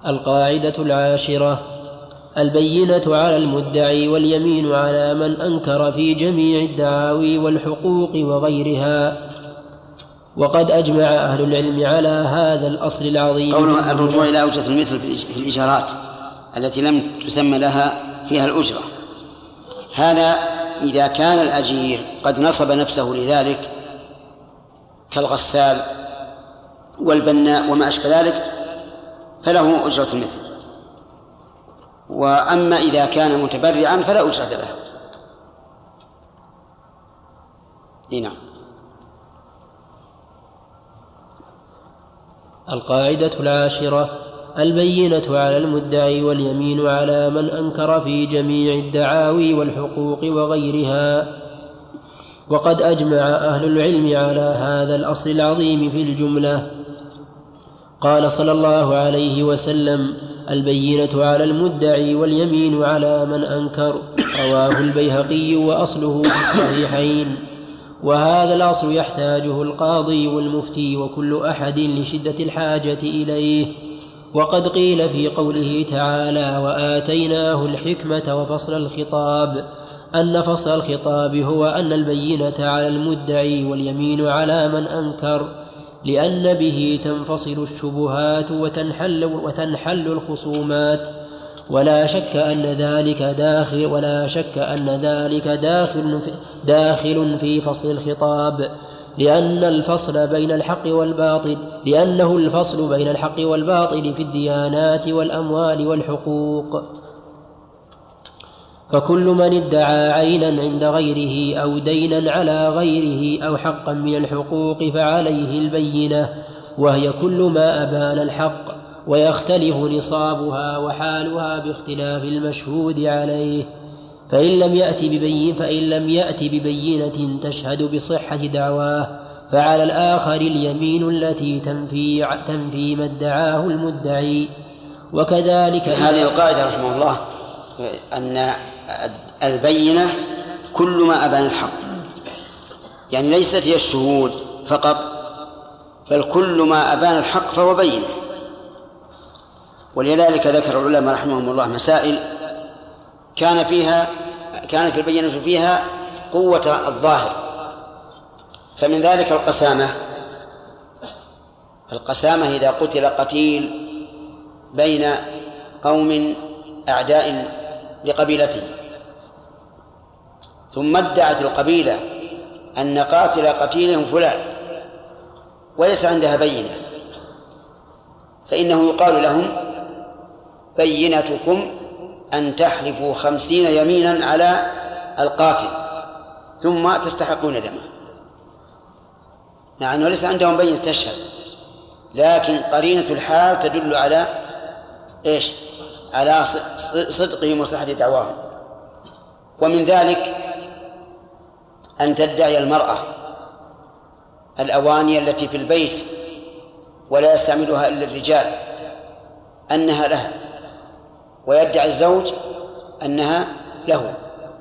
القاعدة العاشرة: البينة على المدعي واليمين على من أنكر في جميع الدعاوي والحقوق وغيرها. وقد أجمع أهل العلم على هذا الأصل العظيم. قوله الرجوع إلى أوجة المثل في الإيجارات التي لم تسمى لها فيها الأجرة، هذا إذا كان الأجير قد نصب نفسه لذلك كالغسال والبناء وما أشبه ذلك فله أجرة المثل، وأما إذا كان متبرعا فلا أجرة له. نعم. القاعدة العاشرة: البينة على المدعي واليمين على من أنكر في جميع الدعاوي والحقوق وغيرها. وقد أجمع أهل العلم على هذا الأصل العظيم في الجملة. قال صلى الله عليه وسلم: البينة على المدعي واليمين على من أنكر. رواه البيهقي وأصله في الصحيحين. وهذا الأصل يحتاجه القاضي والمفتي وكل أحد لشدة الحاجة إليه. وقد قيل في قوله تعالى: وآتيناه الحكمة وفصل الخطاب، أن فصل الخطاب هو أن البينة على المدعي واليمين على من أنكر، لأن به تنفصل الشبهات وتنحل الخصومات. ولا شك أن ذلك داخل في فصل الخطاب، لأنه الفصل بين الحق والباطل في الديانات والأموال والحقوق. فكل من ادعى عينا عند غيره أو دينا على غيره أو حقا من الحقوق فعليه البينة، وهي كل ما أبان الحق، ويختلف نصابها وحالها باختلاف المشهود عليه. فإن لم يأت ببينة تشهد بصحة دعواه فعلى الآخر اليمين التي تنفي ما ادعاه المدعي. وكذلك هذه القاعدة رحمه الله أن البينة كل ما أبان الحق، يعني ليست هي الشهود فقط، بل كل ما أبان الحق فهو بينة. ولذلك ذكر العلماء رحمهم الله مسائل كانت البينة فيها قوة الظاهر، فمن ذلك القسامة إذا قتل قتيل بين قوم أعداء لقبيلته، ثم ادعت القبيلة أن قاتل قتيلهم فلان وليس عندها بينة، فإنه يقال لهم: بينتكم أن تحلفوا 50 يمينا على القاتل ثم تستحقون دمه. مع أنه ليس عندهم بينة تشهد، لكن قرينة الحال تدل على إيش؟ على صدقهم وصحة دعواهم. ومن ذلك أن تدعي المرأة الأواني التي في البيت ولا يستعملها إلا الرجال أنها لها، ويدعي الزوج أنها له،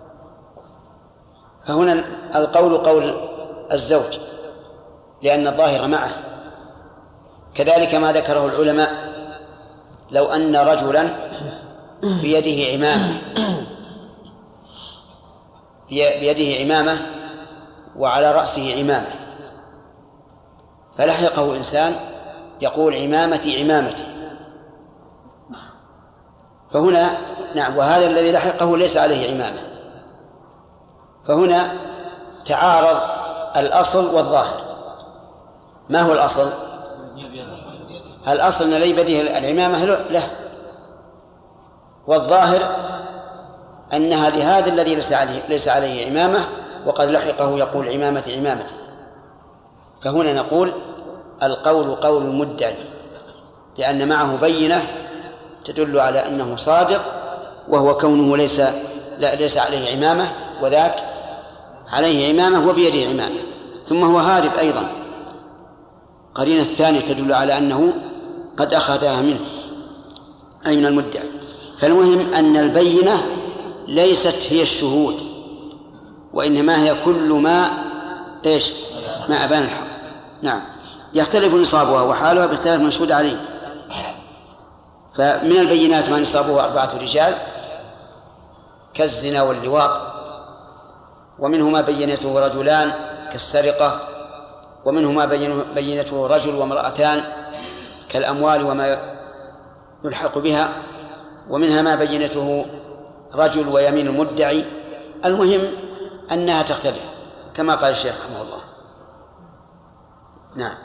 فهنا القول قول الزوج لأن الظاهر معه. كذلك ما ذكره العلماء: لو أن رجلا بيده عمامة وعلى رأسه عمامة، فلحقه إنسان يقول: عمامتي، فهنا نعم، وهذا الذي لحقه ليس عليه عمامة، فهنا تعارض الأصل والظاهر. ما هو الأصل؟ الأصل أن لي بيده العمامة له، والظاهر أنها لهذا الذي ليس عليه عمامة وقد لحقه يقول: عمامتي. فهنا نقول القول قول المدعي، لأن معه بينة تدل على أنه صادق، وهو كونه ليس عليه عمامة، وذاك عليه عمامة وبيده عمامة، ثم هو هارب أيضا. قرينة الثانية تدل على أنه قد أخذها منه أي من المدعي. فالمهم أن البينة ليست هي الشهود، وإنما هي كل ما ما أبان الحق. نعم، يختلف نصابها وحالها باختلاف المشهود عليه. فمن البينات ما نصابه 4 رجال كالزنا واللواط، ومنه ما بينته رجلان كالسرقة، ومنه ما بينته رجل وامرأتان كالأموال وما يلحق بها، ومنها ما بينته رجل ويمين المدعي. المهم أنها تختلف كما قال الشيخ رحمه الله. نعم.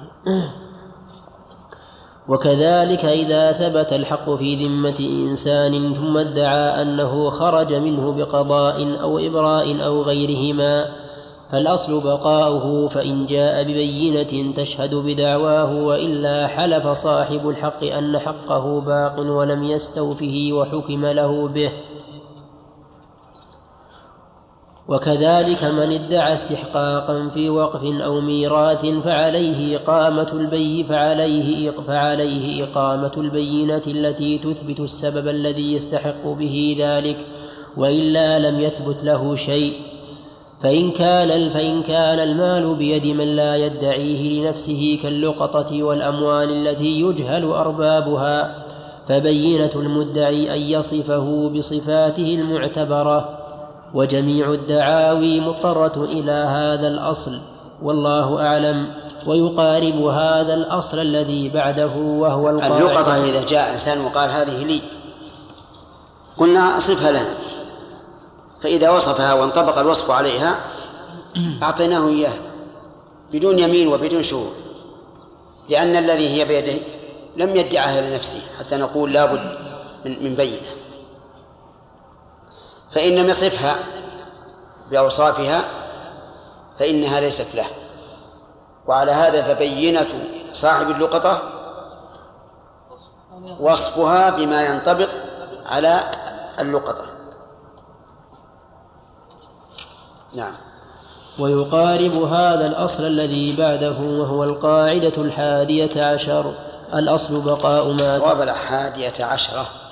وكذلك إذا ثبت الحق في ذمة إنسان ثم ادعى أنه خرج منه بقضاء أو إبراء أو غيرهما فالأصل بقاؤه، فإن جاء ببينة تشهد بدعواه وإلا حلف صاحب الحق أن حقه باق ولم يستوفه وحكم له به. وكذلك من ادعى استحقاقا في وقف أو ميراث فعليه إقامة البينة التي تثبت السبب الذي يستحق به ذلك، وإلا لم يثبت له شيء. فإن كان المال بيد من لا يدعيه لنفسه كاللقطة والأموال التي يجهل أربابها فبينة المدعي أن يصفه بصفاته المعتبرة، وجميع الدعاوي مضطرة إلى هذا الأصل والله أعلم. ويقارب هذا الأصل الذي بعده وهو اللقطة. إذا جاء إنسان وقال هذه لي قلنا أصفها لنا، فإذا وصفها وانطبق الوصف عليها أعطيناه إياه بدون يمين وبدون شهود، لأن الذي هي بيده لم يدعها لنفسه حتى نقول لا بد من بينة. فإن لم يصفها بأوصافها فإنها ليست له، وعلى هذا فبينة صاحب اللقطة وصفها بما ينطبق على اللقطة. نعم. ويقارب هذا الأصل الذي بعده وهو القاعدة 11، الأصل بقاء ما 11